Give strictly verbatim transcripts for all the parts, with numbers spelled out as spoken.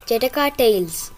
Jataka Tales.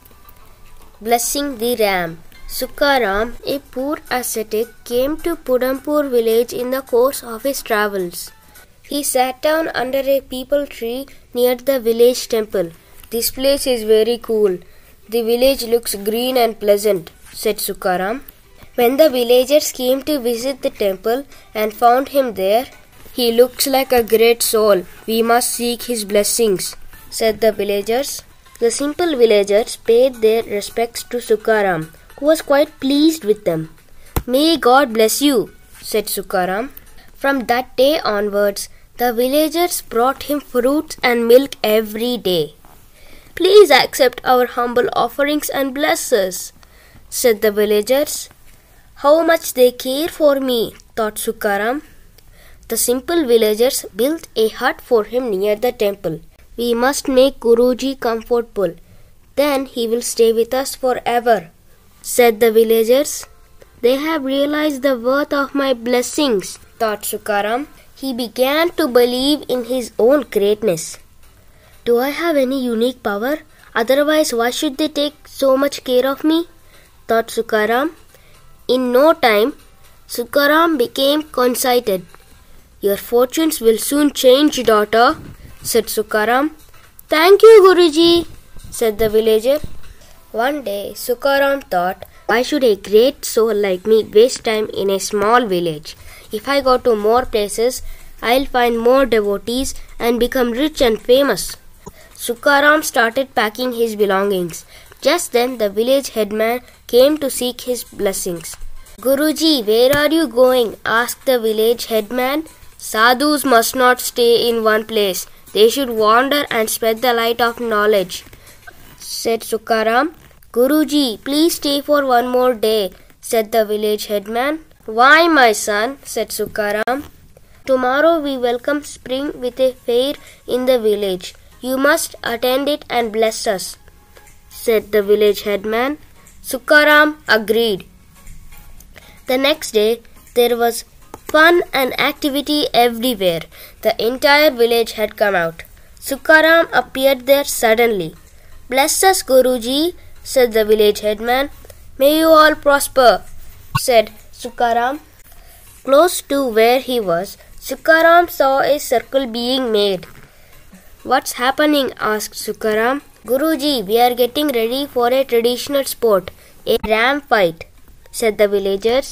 Blessing the Ram. Sukaram, a poor ascetic, came to Pudampur village in the course of his travels. He sat down under a peepal tree near the village temple. "This place is very cool. The village looks green and pleasant," said Sukaram. When the villagers came to visit the temple and found him there, "He looks like a great soul. We must seek his blessings," said the villagers. The simple villagers paid their respects to Sukaram, who was quite pleased with them. "May God bless you," said Sukaram. From that day onwards, the villagers brought him fruits and milk every day. "Please accept our humble offerings and bless us," said the villagers. How much they care for me, thought Sukaram. The simple villagers built a hut for him near the temple. "We must make Guruji comfortable. Then he will stay with us forever," said the villagers. "They have realized the worth of my blessings," thought Sukaram. He began to believe in his own greatness. "Do I have any unique power? Otherwise, why should they take so much care of me?" thought Sukaram. In no time, Sukaram became conceited. "Your fortunes will soon change, daughter," said Sukaram. "Thank you, Guruji," said the villager. One day, Sukaram thought, "Why should a great soul like me waste time in a small village? If I go to more places, I'll find more devotees and become rich and famous." Sukaram started packing his belongings. Just then, the village headman came to seek his blessings. "Guruji, where are you going?" asked the village headman. "Sadhus must not stay in one place. They should wander and spread the light of knowledge," said Sukaram. "Guruji, please stay for one more day," said the village headman. "Why, my son?" said Sukaram. "Tomorrow we welcome spring with a fair in the village. You must attend it and bless us," said the village headman. Sukaram agreed. The next day there was fun and activity everywhere. The entire village had come out. Sukaram appeared there suddenly. "Bless us, Guruji," said the village headman. "May you all prosper," said Sukaram. Close to where he was, Sukaram saw a circle being made. "What's happening?" asked Sukaram. "Guruji, we are getting ready for a traditional sport, a ram fight," said the villagers.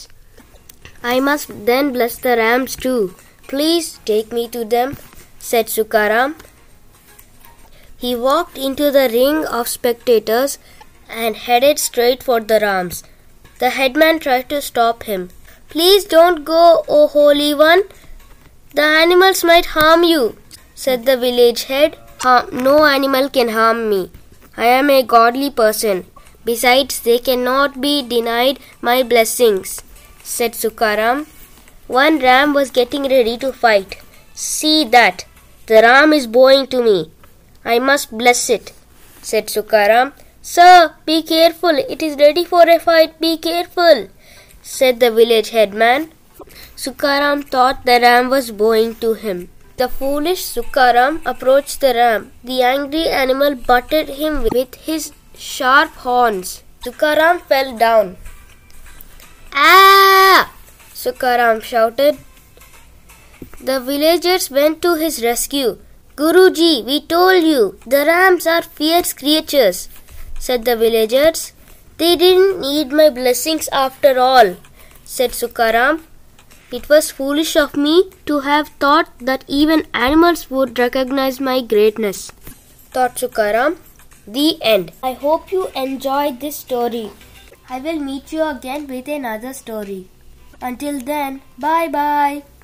"I must then bless the rams too. Please take me to them," said Sukaram. He walked into the ring of spectators and headed straight for the rams. The headman tried to stop him. "Please don't go, O holy one. The animals might harm you," said the village head. "No animal can harm me. I am a godly person. Besides, they cannot be denied my blessings," said Sukaram. One ram was getting ready to fight. "See that! The ram is bowing to me. I must bless it," said Sukaram. "Sir, be careful. It is ready for a fight. Be careful," said the village headman. Sukaram thought the ram was bowing to him. The foolish Sukaram approached the ram. The angry animal butted him with his sharp horns. Sukaram fell down. "Ah!" Sukaram shouted. The villagers went to his rescue. "Guruji, we told you, the rams are fierce creatures," said the villagers. "They didn't need my blessings after all," said Sukaram. "It was foolish of me to have thought that even animals would recognize my greatness," thought Sukaram. The end. I hope you enjoyed this story. I will meet you again with another story. Until then, bye bye.